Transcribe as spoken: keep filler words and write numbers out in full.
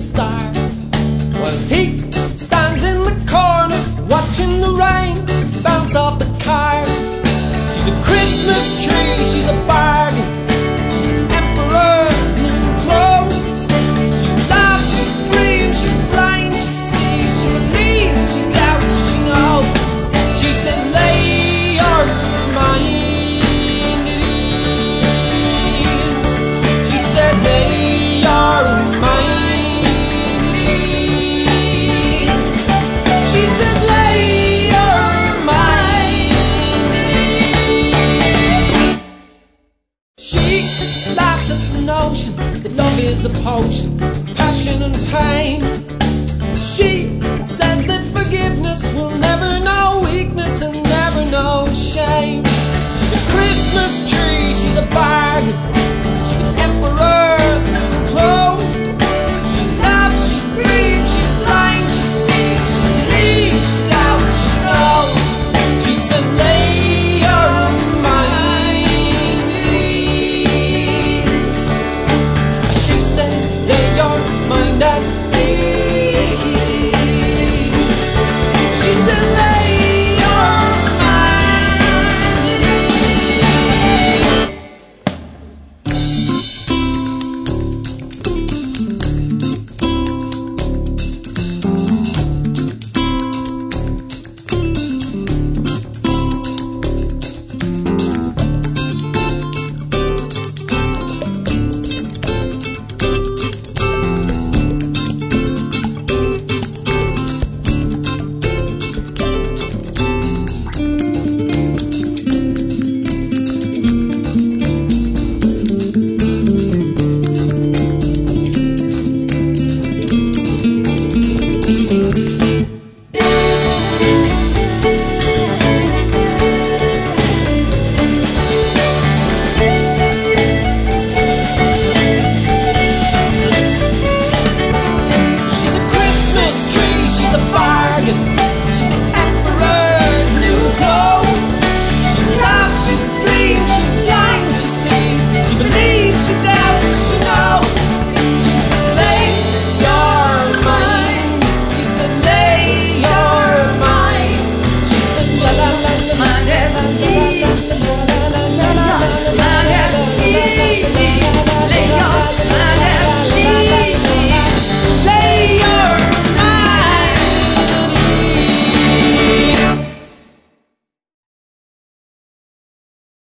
stars, while he stands in the corner watching the rain bounce off the cars. She's a Christmas tree, she's a bargain, she's an emperor's new clothes. She loves, she dreams, she's blind, she sees, she believes, she doubts, she knows. She said, lay your mind at ease. She said, lay your mind at ease. She said, lay your mind at ease. She laughs at the notion that love is a potion of passion and pain. She says that forgiveness will never know weakness and never know shame. She's a Christmas tree, she's a bargain, she's the emperor's new